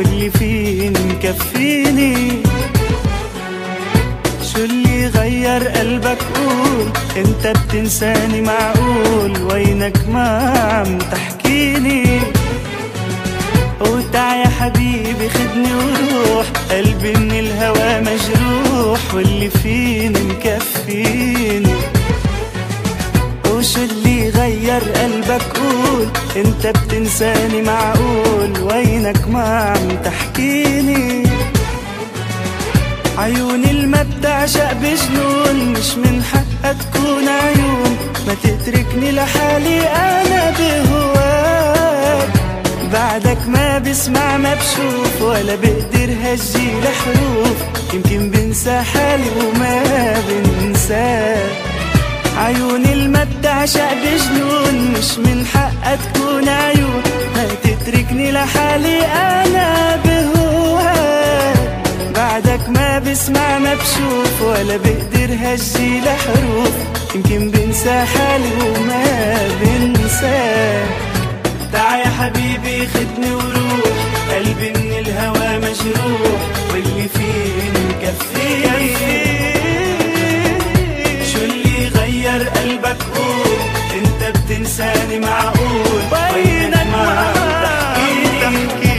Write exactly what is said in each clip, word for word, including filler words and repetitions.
واللي فيني مكفيني. شو اللي غير قلبك قول، انت بتنساني معقول، وينك ما عم تحكيني. وتع يا حبيبي خدني وروح، قلبي من الهوى مجروح، واللي فيني مكفيني. وشو اللي غير قلبك قول، انت بتنساني معقول، وينك ما عم تحكيني. عيوني الما بتعشق بجنون، مش من حقها تكون عيون، ما تتركني لحالي انا بهواك. بعدك ما بسمع ما بشوف، ولا بقدر هجي لحروف، يمكن بنسى حالي وما بنساك. عيوني الما بتعشق بجنون، مش من حقها تكون عيون، ما تتركني لحالي انا بهواك. بعدك ما بسمع ما بشوف، ولا بقدر هجي لحروف، يمكن بنسى حالي وما بنساك. تعا يا حبيبي خدني وروح، قلبي من الهوى مجروح، واللي فيني مكفيني. شو اللي غير قلبك قول، انت بتنساني معقول، وينك ما عم تحكيني.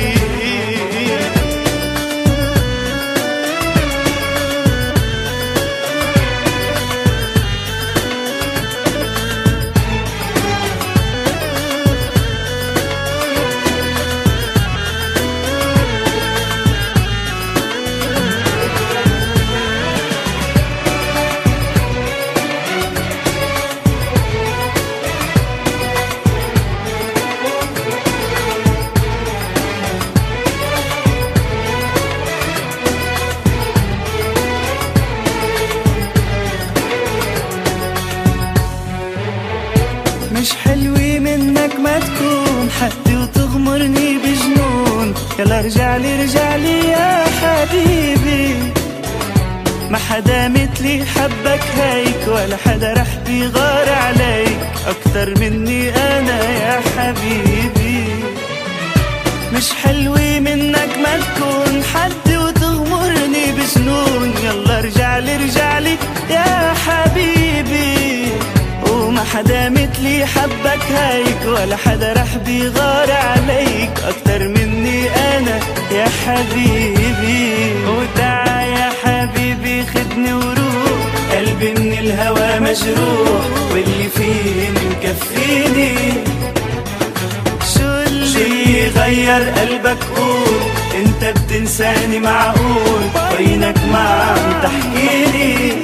مش حلوة منك ما تكون حدي وتغمرني بجنون، يلا رجعلي رجعلي يا حبيبي. ما حدا مثلي حبك هيك، ولا حدا رح بيغار عليك أكتر مني أنا يا حبيبي. مش حلوة منك ما تكون حدي وتغمرني بجنون، يلا رجعلي رجعلي يا حبيبي. وما حدا مثلي حبك هيك، ولا حدا رح بيغار عليك أكتر مني أنا يا حبيبي. وتع يا حبيبي خدني وروح، قلبي من الهوى مجروح، واللي فيني مكفيني. شو اللي غير قلبك قول، انت بتنساني معقول، وينك ما عم تحكيني.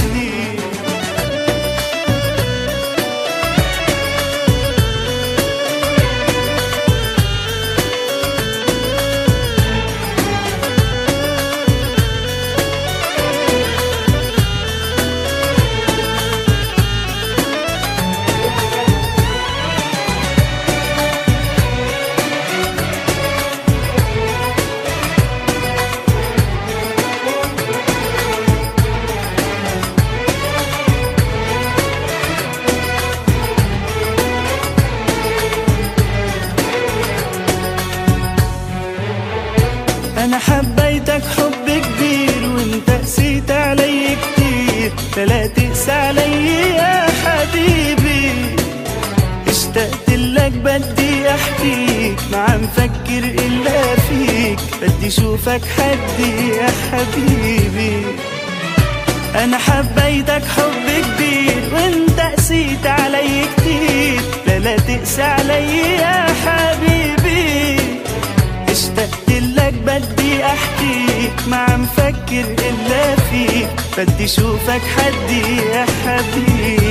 أنا حبيتك حب كبير، وانت قسيت علي كتير، فلا تقسى علي يا حبيبي. اشتقت لك بدي احكيك، ما عم فكر إلا فيك، بدي شوفك حدي يا حبيبي. أنا حبيتك حب كبير، وانت قسيت علي كتير، فلا تقسى علي يا حبيبي. اشتقت لك بدي احكيك، ما عم فكر الا فيك، بدي شوفك حدي يا حبيبي.